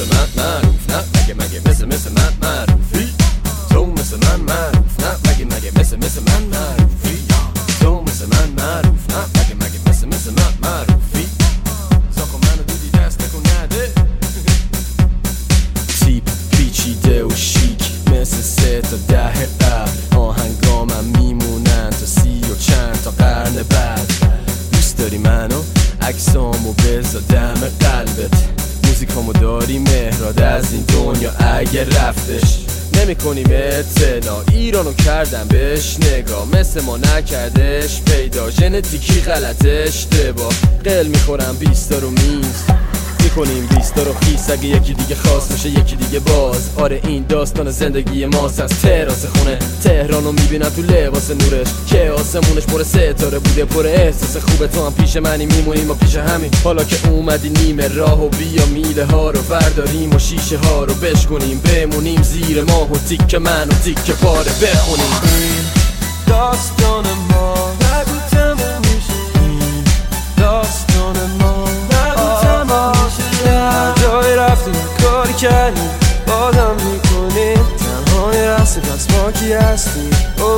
من معروف نه مگه مثل من معروفی تو مثل من معروف نه مگه مثل من معروفی تو مثل من معروف نه مگه مثل من معروفی زاکو منو دیدی دست نکن نده تیپ پیچیده و شیک مثل 3 تا 10 قبل آهنگامم میمونن تا 30 و چند تا قرن بعد دوست داری منو عکسامو بذار دم قلبت موزیکامو داری مهراد از این دنیا اگه رفتش نمی کنیم اطلاع ایرانو کردم بهش نگاه مثل ما نکردش پیدا ژنتیکی غلط اشتباه قل میخورم 20 رو میز میکنیم 20 رو خیس اگه یکی دیگه خواست میشه یکی دیگه باز آره این داستان زندگی ماست از تراس خونه تهرانو میبینم تو لباس نورش که آسمونش پر ستاره بوده پر احساس خوبه تو هم پیش منی میمونیم و پیش همین حالا که اومدی نیمه راه و بیا میله ها رو برداریم و شیشه ها رو بشکنیم بمونیم زیر ماه و تیک من و تیک پاره بخونیم داستان ما نگو تموم میشه داستان ما نگو تموم میشه هر جای رفتیم کاری کردیم بادم میکنیم تنهای رسته پس ما کی هستیم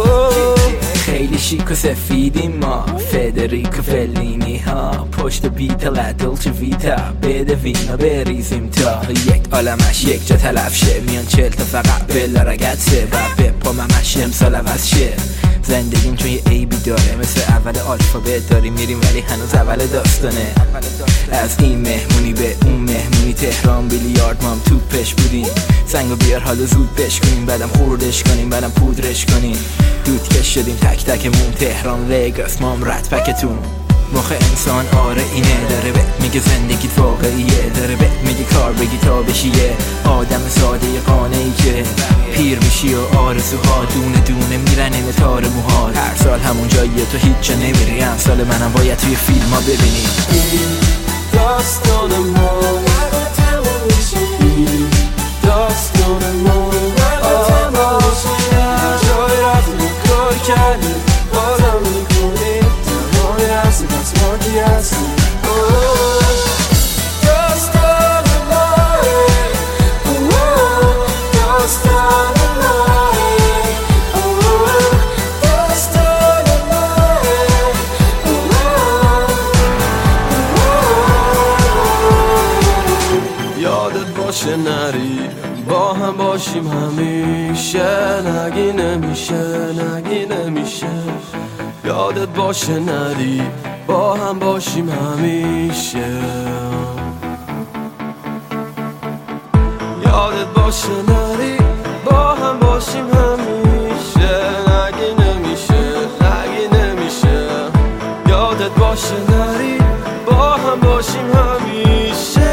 خیلی شیک و سفیدیم ما فدریکو فلینی ها پشت بیتا لدولچه ویتا بده وینا بریزیم تا یک عالمش یک جا تلف شه میان 40 تا فقط بلا رگته و به پا ممش امسال عوض شه زندگیم چون یه عیبی داره مثل اول آلفابت داریم میریم ولی هنوز اول داستانه از این مهمونی به اون مهمونی تهران بیلیارد مام توپش بودیم سنگو بیار حالا زود بشکنیم بعدم خوردش کنیم بعدم پودرش کنیم دودکش شدیم تک تکمون تهران وگاس مام رد پکتون مخ انسان آره اینه داره بهت میگه زندگیت واقعیه داره بهت میگه کار بگی تا بشیه آدم ساده قانعی که پیر میشی و آرزوها دونه دونه میرن این تار موهات هر سال همون جاییه تو هیچ جا نمیری امسال منم باید توی فیلم ها ببینی داستان ما نگو تموم میشه داستان ما نگو تموم میشه هر جای رفتیم کار کردیم بازم میکنیم تنهای هستی پس ما کی هستیم داستان ما داستان ما داستان ما یادت باشه نری با هم باشیم همیشه نگی نمیشه یادت باشه نری با هم باشیم همیشه یادت باشه نری با هم باشیم همیشه نگی نمیشه یادت باشه نری با هم باشیم همیشه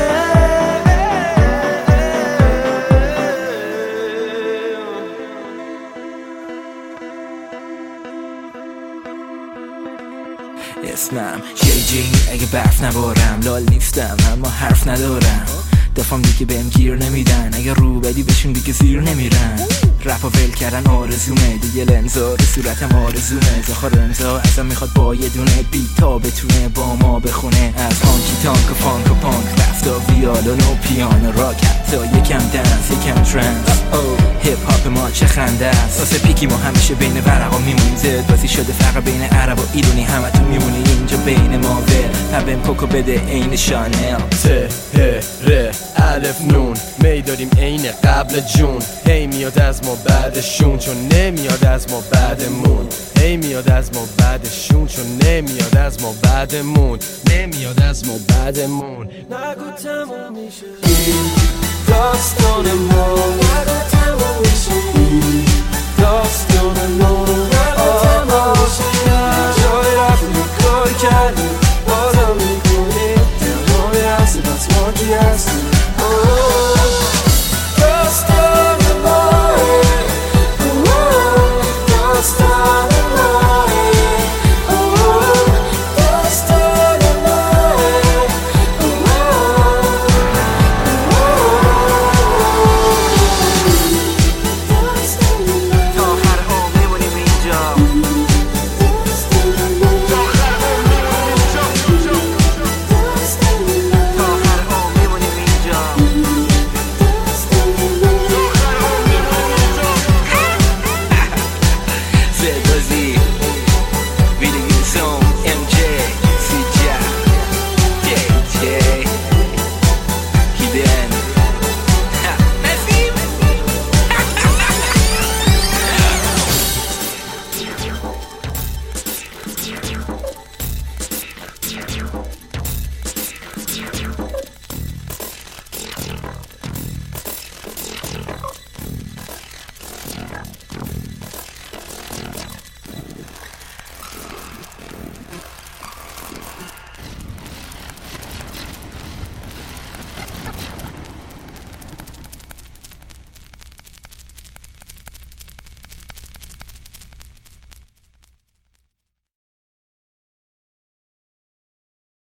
اسمم جی اگه برف نبارم لال نیستم اما حرف ندارم دفعم دیگه بهم گیر نمیدن اگه رو بدی بهشون دیگه زیر نمیرن رپ و ول کردن آرزومه دیگه لنزا رو صورتم آرزومه زخار امضا ازم میخواد با یه دونه بیتا بتونه با ما بخونه از هانکی تانک و فانک و پانک رفتا ویالون و پیانو راک حتی یکم دنس یکم ترنس هیپ هاپ ما چه خنده است واسه پیکی ما همیشه بین ورقا میمونی زد بازی شده فرق بین عرب و ایرانی همتون میمونی اینجا بین ما ول پبم کوکو بده عین شانل ته ره الف نون میداریم عین قبل جون هی میاد از ما بعدشون چون نمیاد از ما بعدمون هی میاد از ما بعدشون چون نمیاد از ما بعدمون نمیاد از ما بعدمون نگو تموم میشه داستان ما نگو تموم میشه داستان ما نگو تموم میشه جای رفتیم کار کردیم بازم میکنیم تنهای هستی پس ما کی هستیم